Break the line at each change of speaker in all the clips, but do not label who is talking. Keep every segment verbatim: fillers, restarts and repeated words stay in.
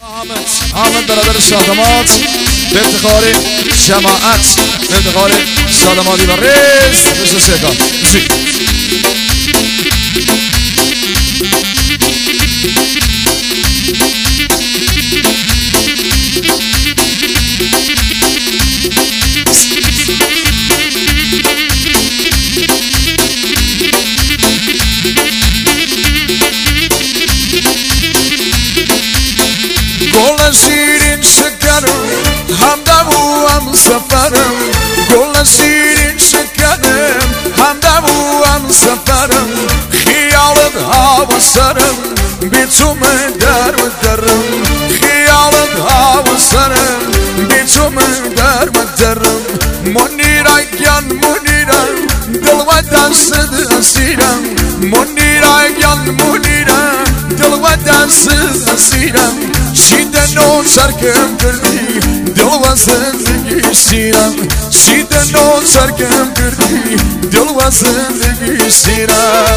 حامد حامد برادر شادمات به افتخار جماعت، به افتخار شادماتی و رئیس بشه شکار زی گل شیرین شکرم همدم و هم سفرم، گل شیرین شکرم همدم و هم سفرم، خیالت هوا سرم بی تو من در و درم، خیالت هوا سرم بی تو من در و درم، منیرای گیان منیرم دل و دست اسیرم، منیرای گیان منیرم دل و دست اسیرم، شیدن و سرکم کردی دل و زندگی سیرم، شیدن و سرکم کردی دل و زندگی سیرم.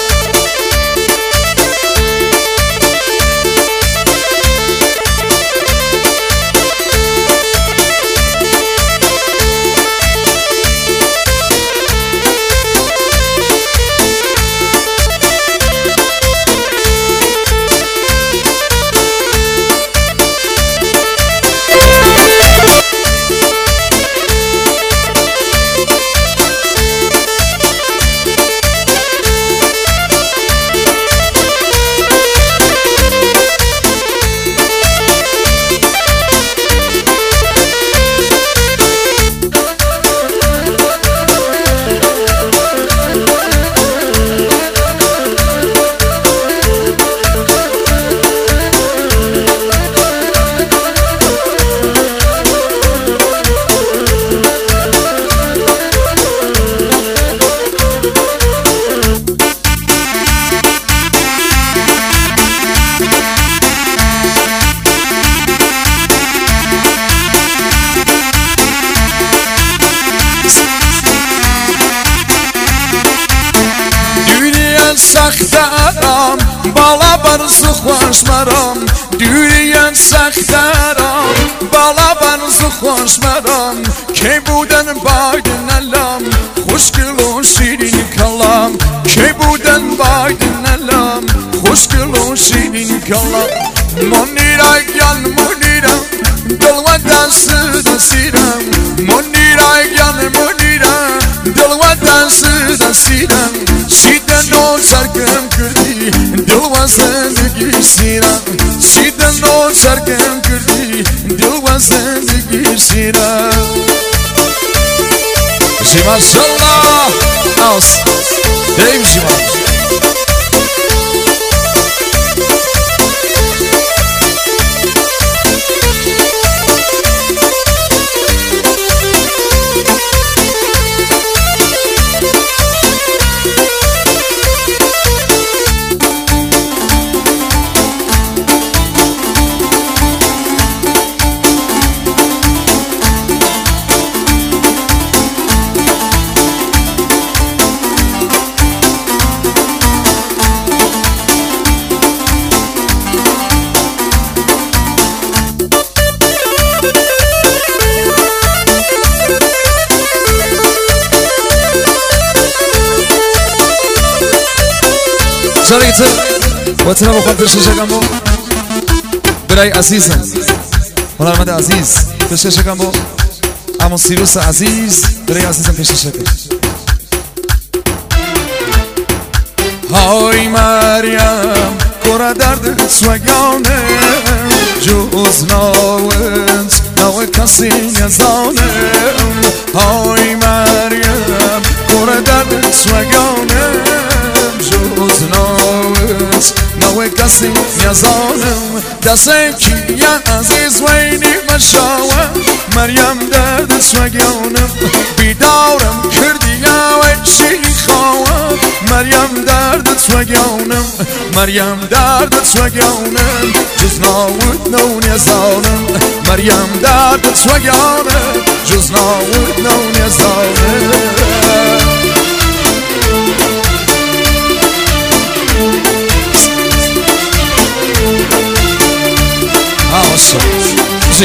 سخترم بالا برز خوش مرم، دوریان سخترم بالا برز خوش مرم، کی بودن باید نلم خوشگل و شیرین کلام، کی بودن باید نلم خوشگل و شیرین کلام، منیرای گیان منیرم دل و دست دستیرم، منیرای گیان منیرم دل و دست دستیرم، شیدن و سرکم کردی دل و زندگی سیرم، شیدن و سرکم کردی دل و زندگی سیرم. بشی ماشالله آس دیم شما شريطة واتنا بخاطر شاشة جنبو براي عزيزم والله المدى عزيز في الشاشة جنبو عمو سيروس عزيز براي عزيزم في الشاشة هاي مريم كورا درد سوگانه جوز ناوت ناو کسی نزانه، هاي مريم كورا درد سوگانه جوز ناوت ناو کسی نزانم، دسته کیا عزیز وینی مشاوه مریم درد سوگانم، بیدارم کردی و شیری خواهم مریم درد سوگانم، مریم درد سوگانم جز ناوت نو نزانم، مریم درد سوگانم جز ناوت نو نزانم. زی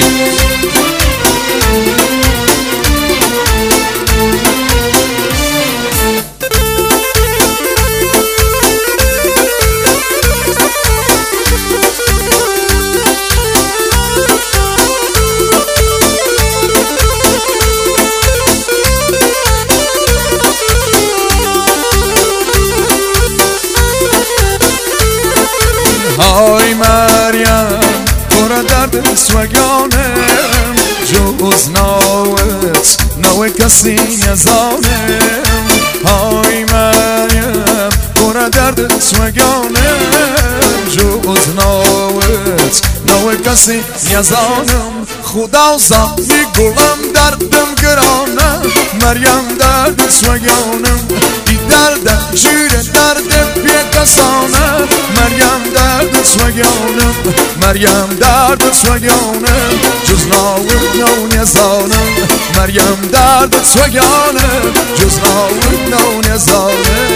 های مریم پر درد سوگانم جز ناوت نو کسی نزانم های مریم پر درد سوگانم جز ناوت نو کسی نزانم خدا زمی گلم دردم گرانم مریم درد سوگانم ای درد جیر درد بی کسانم مریم درد سوگانم مریم درد سوگانم جز ناوت نو نزانم مریم درد سوگانم جز ناوت نو نزانم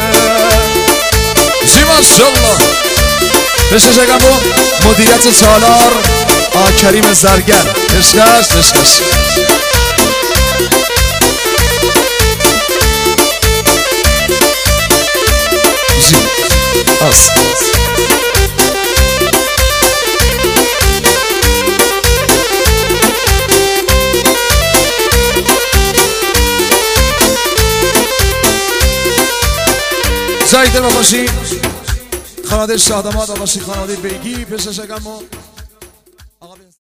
جی ماشالله بشه شکم با مدیریت سالار آ کریم زرگر عشقش عشقش جی آس جای دل باشی خانواده شادماد باشی خانواده بیگی پیش شکم